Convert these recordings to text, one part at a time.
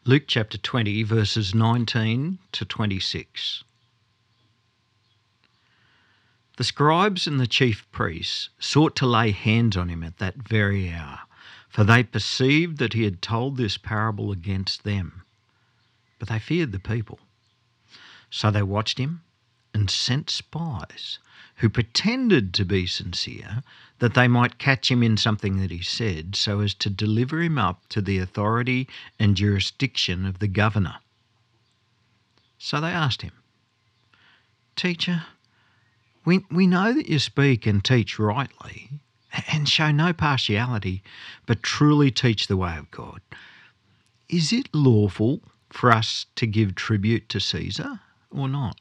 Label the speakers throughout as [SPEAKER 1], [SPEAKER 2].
[SPEAKER 1] Luke chapter 20, verses 19 to 26. The scribes and the chief priests sought to lay hands on him at that very hour, for they perceived that he had told this parable against them. But they feared the people. So they watched him and sent spies who pretended to be sincere, that they might catch him in something that he said, so as to deliver him up to the authority and jurisdiction of the governor. So they asked him, "Teacher, we know that you speak and teach rightly, and show no partiality, but truly teach the way of God. Is it lawful for us to give tribute to Caesar or not?"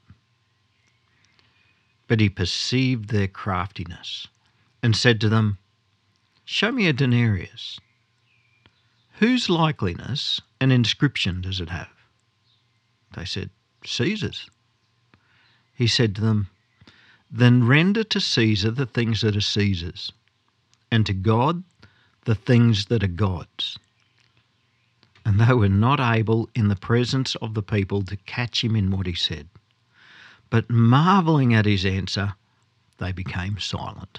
[SPEAKER 1] But he perceived their craftiness and said to them, "Show me a denarius. Whose likeness and inscription does it have?" They said, "Caesar's." He said to them, "Then render to Caesar the things that are Caesar's, and to God the things that are God's." And they were not able in the presence of the people to catch him in what he said. But marvelling at his answer, they became silent.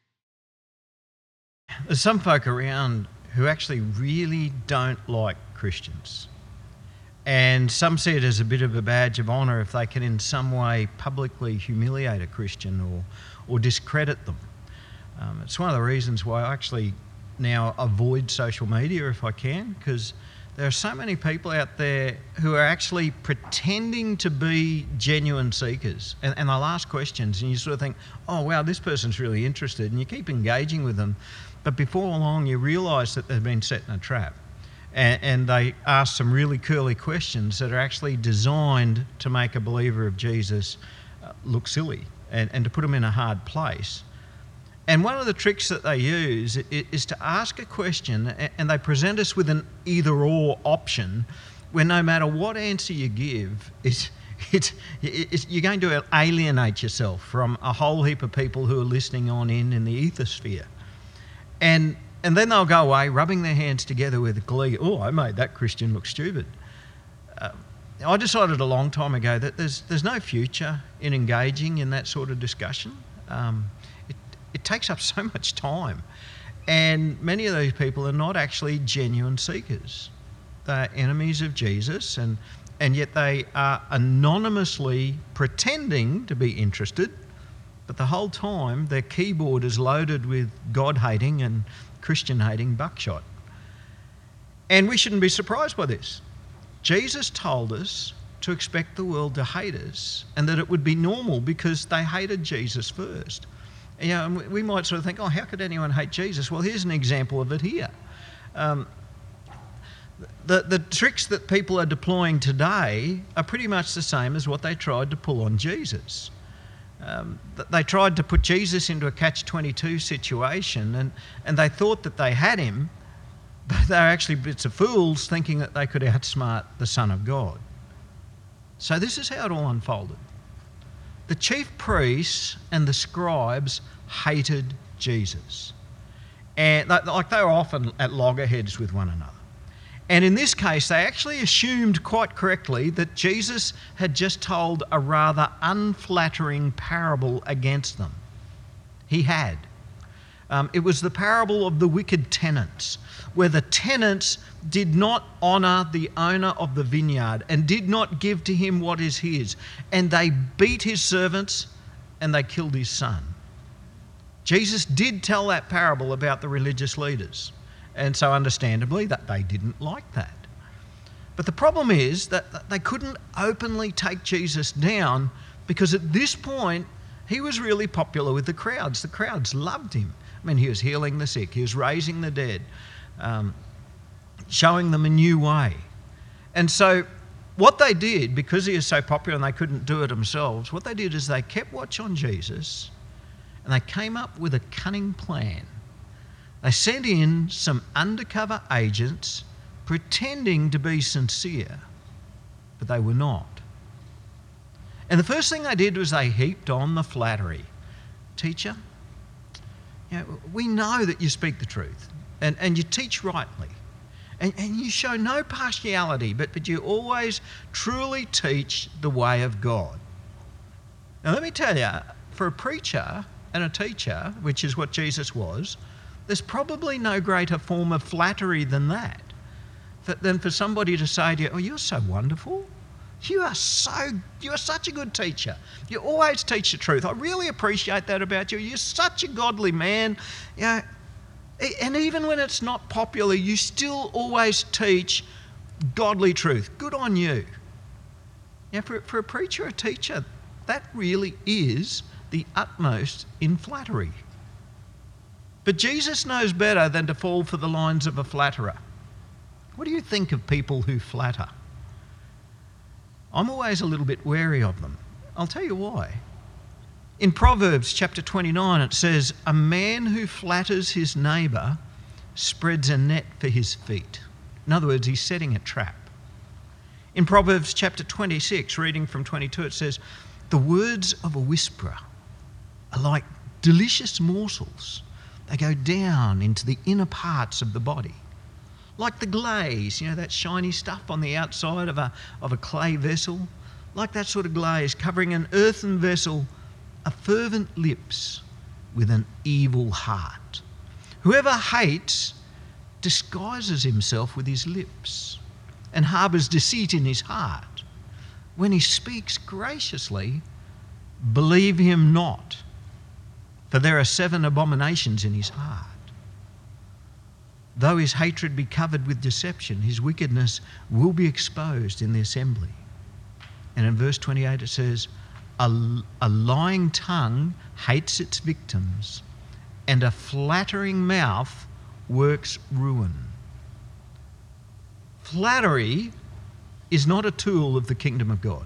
[SPEAKER 1] There's some folk around who actually really don't like Christians. And some see it as a bit of a badge of honour if they can in some way publicly humiliate a Christian or discredit them. It's one of the reasons why I actually now avoid social media if I can, because there are so many people out there who are actually pretending to be genuine seekers. And they'll ask questions and you sort of think, oh, wow, this person's really interested. And you keep engaging with them. But before long, you realise that they've been set in a trap. And they ask some really curly questions that are actually designed to make a believer of Jesus look silly and to put them in a hard place. And one of the tricks that they use is to ask a question, and they present us with an either-or option, where no matter what answer you give, you're going to alienate yourself from a whole heap of people who are listening on in the ethosphere. And then they'll go away rubbing their hands together with glee. "Oh, I made that Christian look stupid." I decided a long time ago that there's no future in engaging in that sort of discussion. It takes up so much time. And many of these people are not actually genuine seekers. They're enemies of Jesus, and yet they are anonymously pretending to be interested, but the whole time their keyboard is loaded with God-hating and Christian-hating buckshot. And we shouldn't be surprised by this. Jesus told us to expect the world to hate us, and that it would be normal because they hated Jesus first. You know, we might sort of think, oh, how could anyone hate Jesus? Well, here's an example of it here. The tricks that people are deploying today are pretty much the same as what they tried to pull on Jesus. They tried to put Jesus into a catch-22 situation, and they thought that they had him, but they were actually bits of fools thinking that they could outsmart the Son of God. So this is how it all unfolded. The chief priests and the scribes hated Jesus. And they were often at loggerheads with one another. And in this case, they actually assumed quite correctly that Jesus had just told a rather unflattering parable against them. He had. It was the parable of the wicked tenants, where the tenants did not honour the owner of the vineyard and did not give to him what is his. And they beat his servants and they killed his son. Jesus did tell that parable about the religious leaders. And so understandably that they didn't like that. But the problem is that they couldn't openly take Jesus down because at this point he was really popular with the crowds. The crowds loved him. I mean, he was healing the sick, he was raising the dead, showing them a new way. And so what they did, because he was so popular and they couldn't do it themselves, what they did is they kept watch on Jesus and they came up with a cunning plan. They sent in some undercover agents pretending to be sincere, but they were not. And the first thing they did was they heaped on the flattery. "Teacher, you know, we know that you speak the truth and you teach rightly. And you show no partiality, but you always truly teach the way of God. Now let me tell you, for a preacher and a teacher, which is what Jesus was, there's probably no greater form of flattery than that. Than for somebody to say to you, "Oh, you're so wonderful. You are such a good teacher. You always teach the truth. I really appreciate that about you. You're such a godly man. You know, and even when it's not popular, you still always teach godly truth. Good on you." Now, for a preacher or a teacher, that really is the utmost in flattery. But Jesus knows better than to fall for the lines of a flatterer. What do you think of people who flatter? I'm always a little bit wary of them. I'll tell you why. In Proverbs chapter 29, it says, "A man who flatters his neighbour spreads a net for his feet." In other words, he's setting a trap. In Proverbs chapter 26, reading from 22, it says, "The words of a whisperer are like delicious morsels. They go down into the inner parts of the body. Like the glaze, that shiny stuff on the outside of a clay vessel. Like that sort of glaze covering an earthen vessel, a fervent lips with an evil heart. Whoever hates disguises himself with his lips and harbours deceit in his heart. When he speaks graciously, believe him not, for there are 7 abominations in his heart. Though his hatred be covered with deception, his wickedness will be exposed in the assembly." And in verse 28 it says, a lying tongue hates its victims, and a flattering mouth works ruin. Flattery is not a tool of the kingdom of God.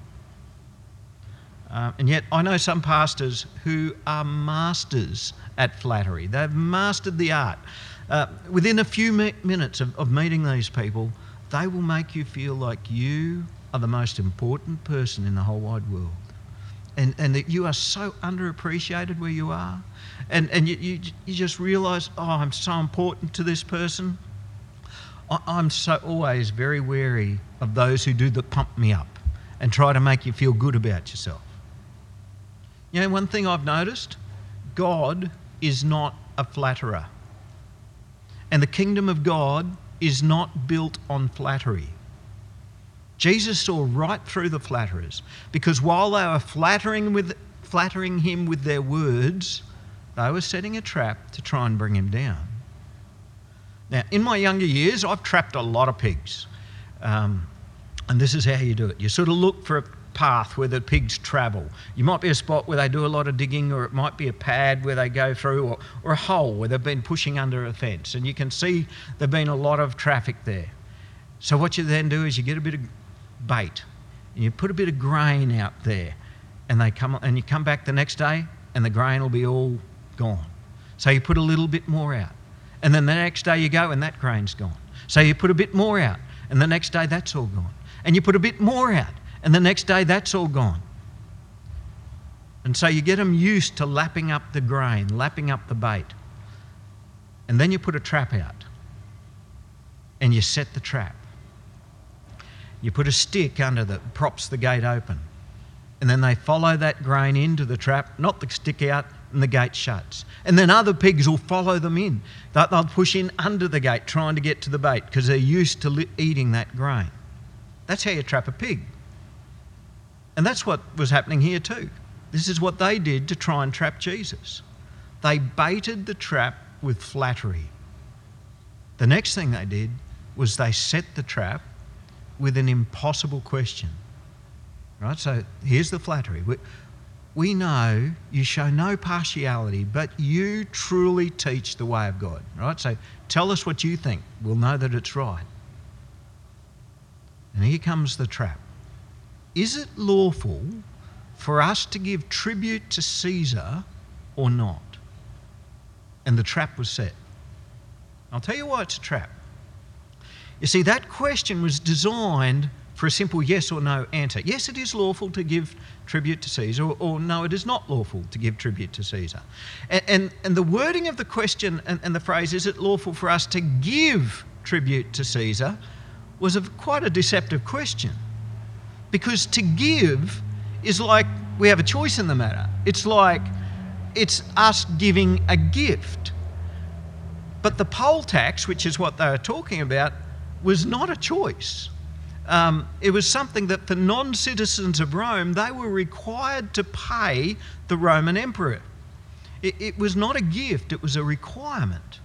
[SPEAKER 1] And yet I know some pastors who are masters at flattery. They've mastered the art. Within a few minutes of meeting these people, they will make you feel like you are the most important person in the whole wide world. And that you are so underappreciated where you are. And you just realise, oh, I'm so important to this person. I'm so always very wary of those who do the pump me up and try to make you feel good about yourself. One thing I've noticed, God is not a flatterer. And the kingdom of God is not built on flattery. Jesus saw right through the flatterers, because while they were flattering him with their words, they were setting a trap to try and bring him down. Now, in my younger years, I've trapped a lot of pigs. And this is how you do it. You sort of look for a path where the pigs travel. You might be a spot where they do a lot of digging, or it might be a pad where they go through, or a hole where they've been pushing under a fence, and you can see there's been a lot of traffic there. So what you then do is you get a bit of bait and you put a bit of grain out there, and you come back the next day and the grain will be all gone. So you put a little bit more out, and then the next day you go and that grain's gone. So you put a bit more out, and the next day that's all gone. And you put a bit more out, and the next day that's all gone. And so you get them used to lapping up the grain, lapping up the bait. And then you put a trap out and you set the trap. You put a stick under that props the gate open. And then they follow that grain into the trap, knock the stick out, and the gate shuts. And then other pigs will follow them in. They'll push in under the gate trying to get to the bait because they're used to eating that grain. That's how you trap a pig. And that's what was happening here too. This is what they did to try and trap Jesus. They baited the trap with flattery. The next thing they did was they set the trap with an impossible question. Right? So here's the flattery. We know you show no partiality, but you truly teach the way of God. Right? So tell us what you think. We'll know that it's right. And here comes the trap. Is it lawful for us to give tribute to Caesar or not? And the trap was set. I'll tell you why it's a trap. You see, that question was designed for a simple yes or no answer. Yes, it is lawful to give tribute to Caesar, or no, it is not lawful to give tribute to Caesar. And the wording of the question and the phrase, is it lawful for us to give tribute to Caesar was quite a deceptive question. Because to give is like we have a choice in the matter. It's like it's us giving a gift. But the poll tax, which is what they were talking about, was not a choice. It was something that for non-citizens of Rome, they were required to pay the Roman emperor. It was not a gift, it was a requirement.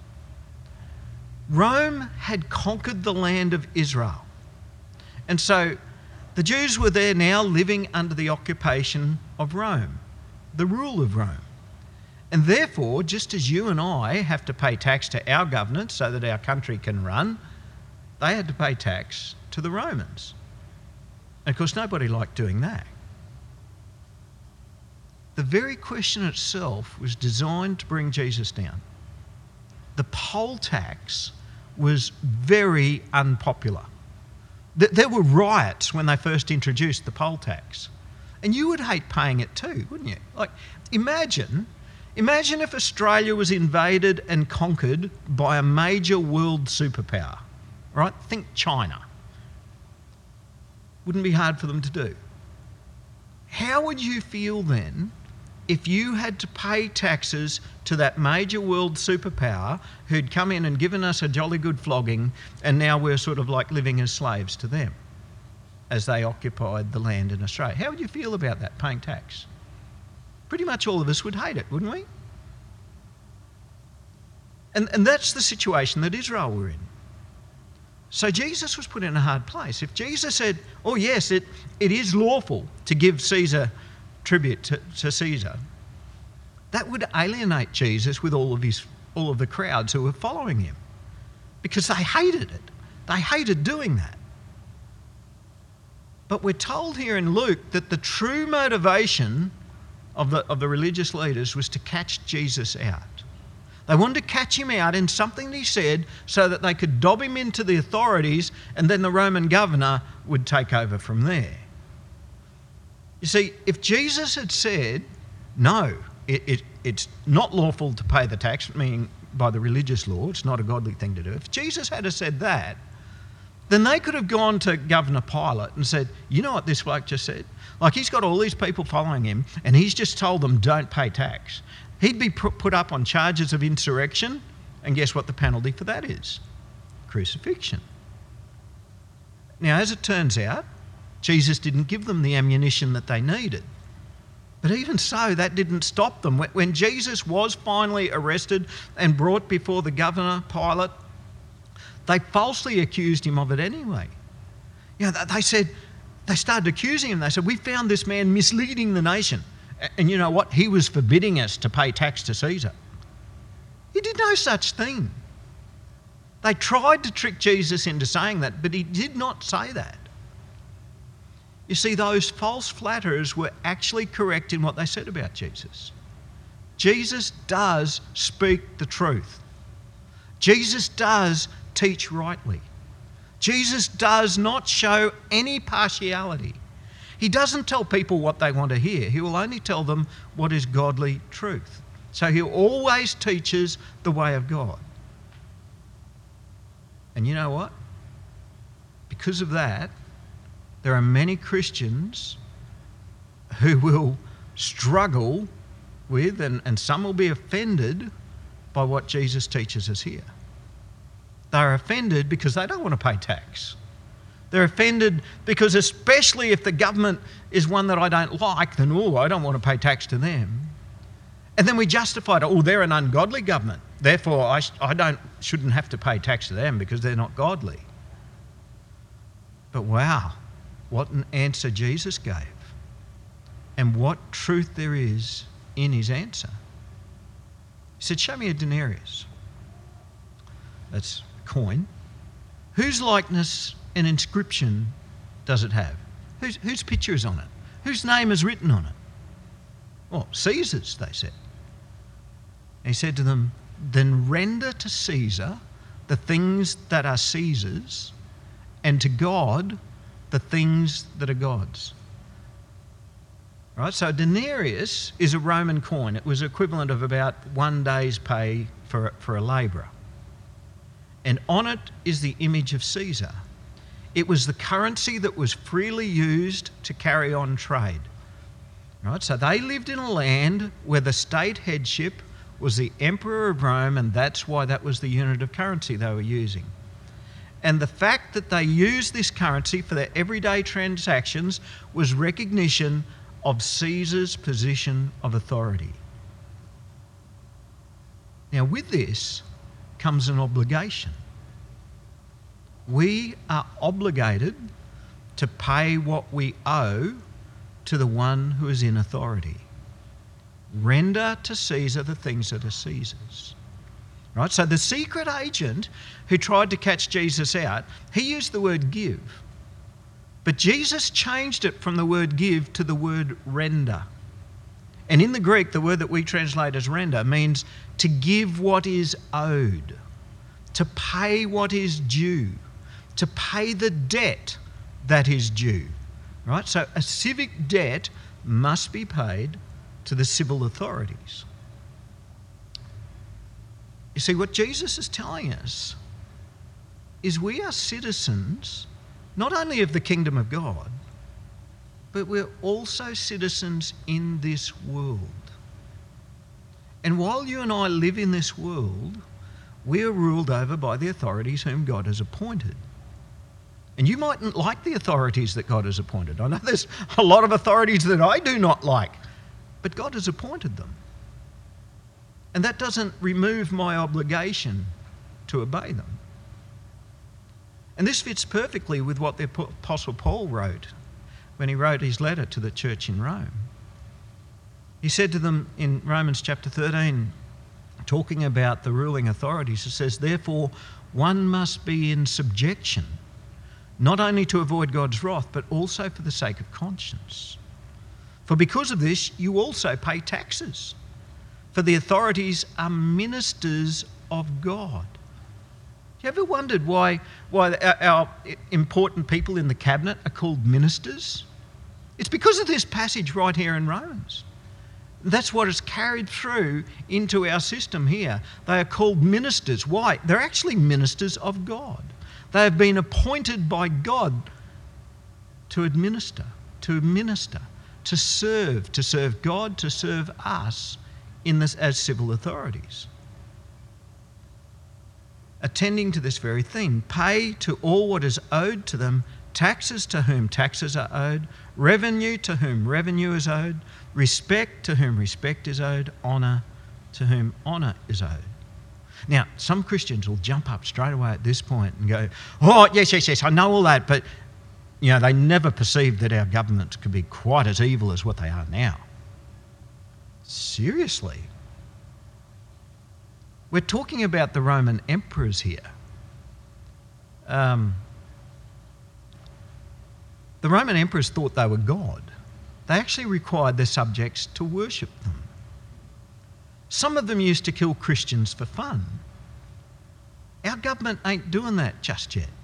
[SPEAKER 1] Rome had conquered the land of Israel. And so the Jews were there now living under the occupation of Rome, the rule of Rome. And therefore, just as you and I have to pay tax to our government so that our country can run, they had to pay tax to the Romans. And of course, nobody liked doing that. The very question itself was designed to bring Jesus down. The poll tax was very unpopular. There were riots when they first introduced the poll tax. And you would hate paying it too, wouldn't you? Like, imagine if Australia was invaded and conquered by a major world superpower, right? Think China. Wouldn't be hard for them to do. How would you feel then if you had to pay taxes to that major world superpower who'd come in and given us a jolly good flogging, and now we're sort of like living as slaves to them as they occupied the land in Australia? How would you feel about that, paying tax? Pretty much all of us would hate it, wouldn't we? And that's the situation that Israel were in. So Jesus was put in a hard place. If Jesus said, oh yes, it is lawful to give Caesar tribute to Caesar, that would alienate Jesus with all of the crowds who were following him, because they hated it. They hated doing that. But we're told here in Luke that the true motivation of the religious leaders was to catch Jesus out. They wanted to catch him out in something that he said so that they could dob him into the authorities, and then the Roman governor would take over from there. You see, if Jesus had said, no, it's not lawful to pay the tax, meaning by the religious law, it's not a godly thing to do. If Jesus had said that, then they could have gone to Governor Pilate and said, you know what this bloke just said? Like, he's got all these people following him and he's just told them don't pay tax. He'd be put up on charges of insurrection, and guess what the penalty for that is? Crucifixion. Now, as it turns out, Jesus didn't give them the ammunition that they needed. But even so, that didn't stop them. When Jesus was finally arrested and brought before the governor, Pilate, they falsely accused him of it anyway. You know, they started accusing him. They said, we found this man misleading the nation. And you know what? He was forbidding us to pay tax to Caesar. He did no such thing. They tried to trick Jesus into saying that, but he did not say that. You see, those false flatterers were actually correct in what they said about Jesus. Jesus does speak the truth. Jesus does teach rightly. Jesus does not show any partiality. He doesn't tell people what they want to hear. He will only tell them what is godly truth. So he always teaches the way of God. And you know what? Because of that, there are many Christians who will struggle with, and some will be offended by what Jesus teaches us here. They're offended because they don't want to pay tax. They're offended because, especially if the government is one that I don't like, then, I don't want to pay tax to them. And then we justify it, they're an ungodly government, therefore I shouldn't have to pay tax to them because they're not godly. But wow, what an answer Jesus gave, and what truth there is in his answer. He said, show me a denarius. That's a coin. Whose likeness and inscription does it have? Whose picture is on it? Whose name is written on it? Well, Caesar's, they said. And he said to them, then render to Caesar the things that are Caesar's, and to God the things that are God's. Right? So a denarius is a Roman coin. It was equivalent of about 1 day's pay for a labourer. and on it is the image of Caesar. It was the currency that was freely used to carry on trade. Right? So they lived in a land where the state headship was the Emperor of Rome, and that's why that was the unit of currency they were using. And the fact that they used this currency for their everyday transactions was recognition of Caesar's position of authority. Now, with this comes an obligation. We are obligated to pay what we owe to the one who is in authority. Render to Caesar the things that are Caesar's. Right? So the secret agent who tried to catch Jesus out, he used the word give. But Jesus changed it from the word give to the word render. And in the Greek, the word that we translate as render means to give what is owed, to pay what is due, to pay the debt that is due. Right? So a civic debt must be paid to the civil authorities. You see, what Jesus is telling us is we are citizens not only of the kingdom of God, but we're also citizens in this world. And while you and I live in this world, we are ruled over by the authorities whom God has appointed. And you mightn't like the authorities that God has appointed. I know there's a lot of authorities that I do not like, but God has appointed them. And that doesn't remove my obligation to obey them. And this fits perfectly with what the Apostle Paul wrote when he wrote his letter to the church in Rome. He said to them in Romans chapter 13, talking about the ruling authorities, it says, "Therefore, one must be in subjection, not only to avoid God's wrath, but also for the sake of conscience. For because of this, you also pay taxes. For the authorities are ministers of God." You ever wondered why our important people in the cabinet are called ministers? It's because of this passage right here in Romans. That's what is carried through into our system here. They are called ministers. Why? They're actually ministers of God. They have been appointed by God to administer, to minister, to serve God, to serve us in this as civil authorities. Attending to this very thing, pay to all what is owed to them, taxes to whom taxes are owed, revenue to whom revenue is owed, respect to whom respect is owed, honour to whom honour is owed. Now, some Christians will jump up straight away at this point and go, "Oh, yes, I know all that," but they never perceived that our governments could be quite as evil as what they are now. Seriously? We're talking about the Roman emperors here. The Roman emperors thought they were God. They actually required their subjects to worship them. Some of them used to kill Christians for fun. Our government ain't doing that just yet.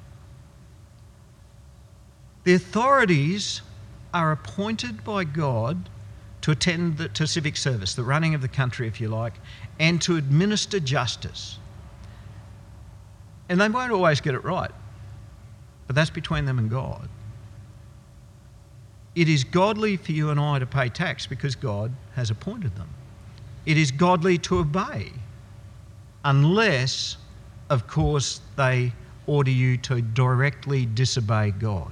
[SPEAKER 1] The authorities are appointed by God to attend to civic service, the running of the country, if you like, and to administer justice. And they won't always get it right, but that's between them and God. It is godly for you and I to pay tax because God has appointed them. It is godly to obey, unless, of course, they order you to directly disobey God.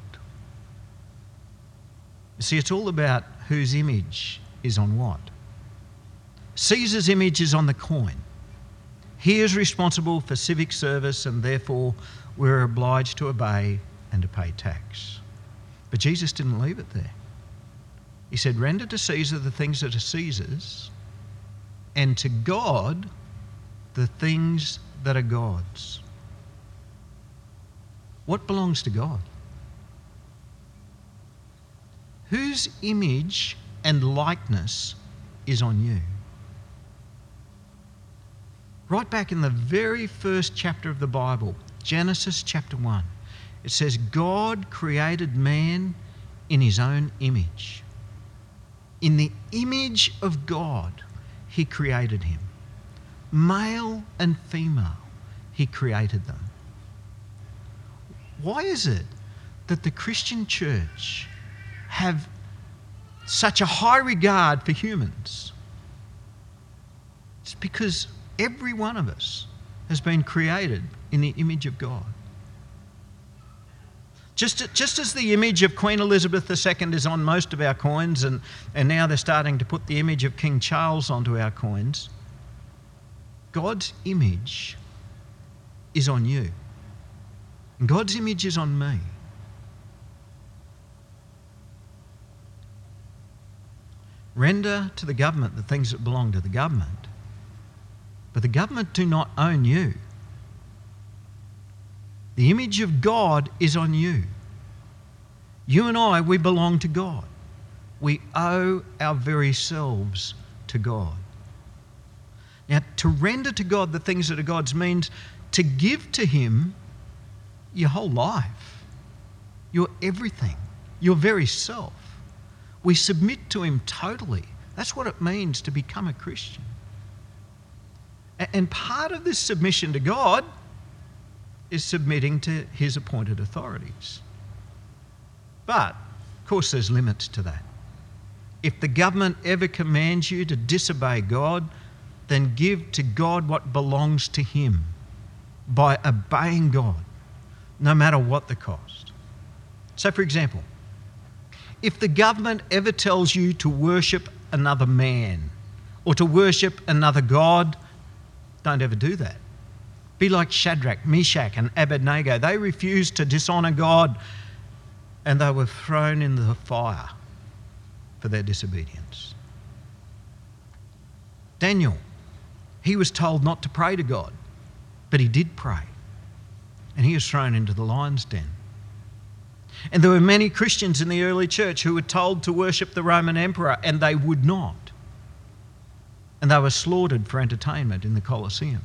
[SPEAKER 1] You see, it's all about whose image is on what. Caesar's image is on the coin. He is responsible for civic service, and therefore we're obliged to obey and to pay tax. But Jesus didn't leave it there. He said, "Render to Caesar the things that are Caesar's, and to God the things that are God's." What belongs to God? Whose image and likeness is on you? Right back in the very first chapter of the Bible, Genesis chapter 1, it says, God created man in his own image. In the image of God, he created him. Male and female, He created them. Why is it that the Christian church have such a high regard for humans? It's because every one of us has been created in the image of God. Just as the image of Queen Elizabeth II is on most of our coins, and now they're starting to put the image of King Charles onto our coins, God's image is on you. And God's image is on me. Render to the government the things that belong to the government, but the government do not own you. The image of God is on you. You and I, we belong to God. We owe our very selves to God. Now, to render to God the things that are God's means to give to Him your whole life, your everything, your very self. We submit to Him totally. That's what it means to become a Christian. And part of this submission to God is submitting to His appointed authorities. But, of course, there's limits to that. If the government ever commands you to disobey God, then give to God what belongs to Him by obeying God, no matter what the cost. So, for example, if the government ever tells you to worship another man or to worship another god, don't ever do that. Be like Shadrach, Meshach and Abednego. They refused to dishonour God and they were thrown into the fire for their disobedience. Daniel, he was told not to pray to God, but he did pray. And he was thrown into the lion's den. And there were many Christians in the early church who were told to worship the Roman emperor and they would not. And they were slaughtered for entertainment in the Colosseum.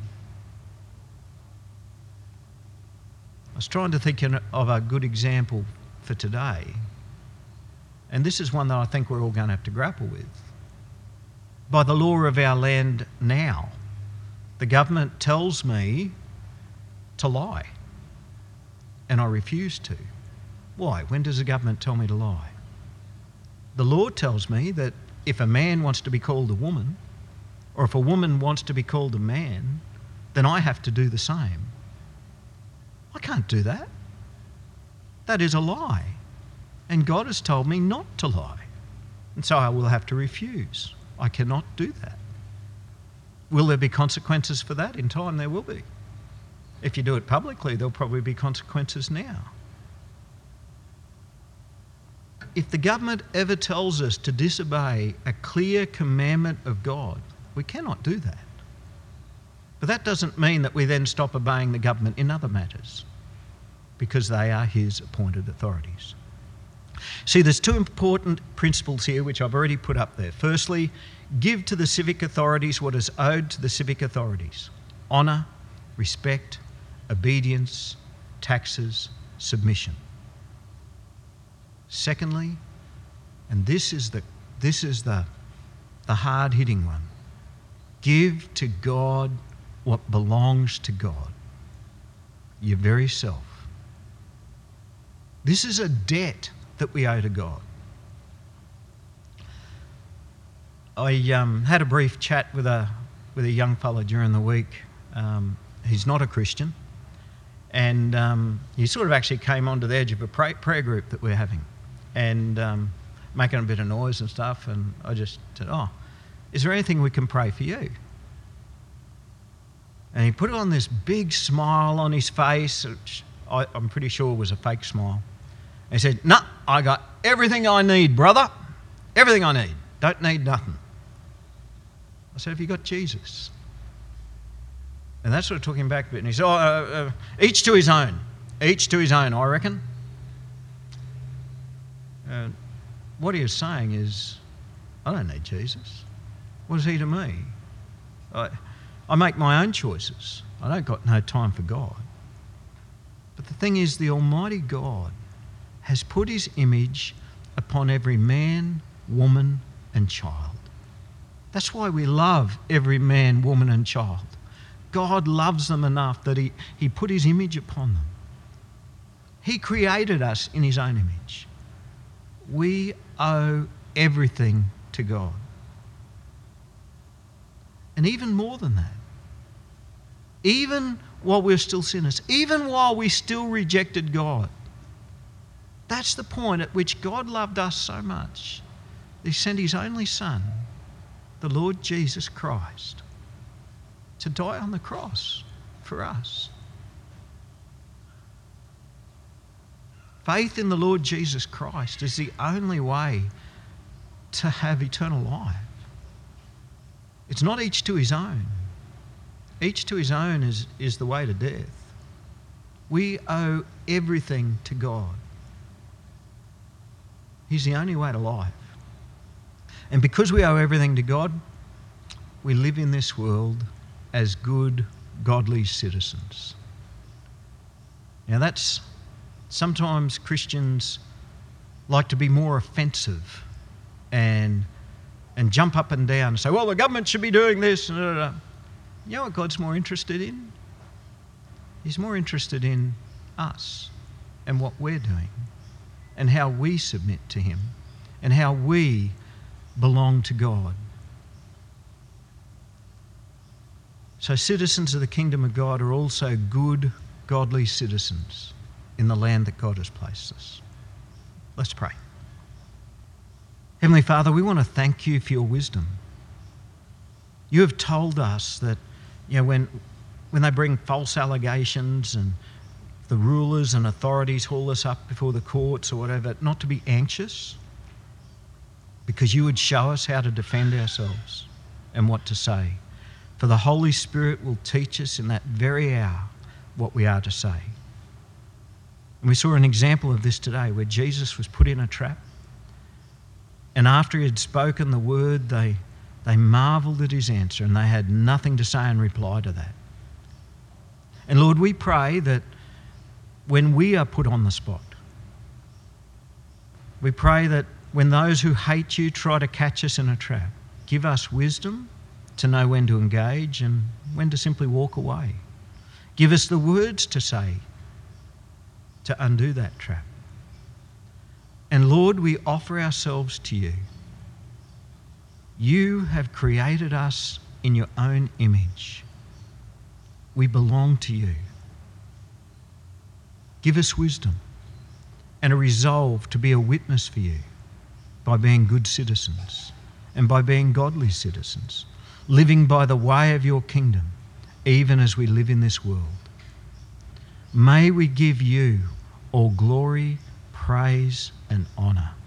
[SPEAKER 1] I was trying to think of a good example for today. And this is one that I think we're all going to have to grapple with. By the law of our land now, the government tells me to lie. And I refuse to. Why? When does the government tell me to lie? The law tells me that if a man wants to be called a woman, or if a woman wants to be called a man, then I have to do the same. I can't do that. That is a lie. And God has told me not to lie. And so I will have to refuse. I cannot do that. Will there be consequences for that? In time there will be. If you do it publicly, there'll probably be consequences now. If the government ever tells us to disobey a clear commandment of God, we cannot do that. But that doesn't mean that we then stop obeying the government in other matters, because they are His appointed authorities. See, there's two important principles here which I've already put up there. Firstly, give to the civic authorities what is owed to the civic authorities: honour, respect, obedience, taxes, submission. Secondly, and this is the hard-hitting one, give to God what belongs to God, your very self. This is a debt that we owe to God. I had a brief chat with a young fella during the week. He's not a Christian, and he sort of actually came onto the edge of a prayer group that we're having, and making a bit of noise and stuff. And I just said, "Oh, is there anything we can pray for you?" And he put on this big smile on his face, which I'm pretty sure was a fake smile. And he said, "No, I got everything I need, brother. Everything I need. Don't need nothing." I said, "Have you got Jesus?" And that sort of took him back a bit. And he said, each to his own. Each to his own, I reckon. What he was saying is, I don't need Jesus. What is He to me? I make my own choices. I don't got no time for God. But the thing is, the Almighty God has put His image upon every man, woman and child. That's why we love every man, woman and child. God loves them enough that he put his image upon them. He created us in his own image. We owe everything to God. And even more than that, even while we're still sinners, even while we still rejected God, that's the point at which God loved us so much that he sent his only Son, the Lord Jesus Christ, to die on the cross for us. Faith in the Lord Jesus Christ is the only way to have eternal life. It's not each to his own. Each to his own is the way to death. We owe everything to God. He's the only way to life. And because we owe everything to God, we live in this world as good, godly citizens. Now that's, sometimes Christians like to be more offensive and jump up and down and say, well, the government should be doing this. You know what God's more interested in? He's more interested in us and what we're doing and how we submit to him and how we belong to God. So citizens of the kingdom of God are also good, godly citizens in the land that God has placed us. Let's pray. Heavenly Father, we want to thank you for your wisdom. You have told us that, when they bring false allegations and the rulers and authorities haul us up before the courts or whatever, not to be anxious, because you would show us how to defend ourselves and what to say. For the Holy Spirit will teach us in that very hour what we are to say. And we saw an example of this today where Jesus was put in a trap. And after he had spoken the word, they marvelled at his answer and they had nothing to say in reply to that. And Lord, we pray that when we are put on the spot, we pray that when those who hate you try to catch us in a trap, give us wisdom to know when to engage and when to simply walk away. Give us the words to say to undo that trap. And Lord, we offer ourselves to you. You have created us in your own image. We belong to you. Give us wisdom and a resolve to be a witness for you by being good citizens and by being godly citizens, living by the way of your kingdom, even as we live in this world. May we give you all glory, praise, and honour.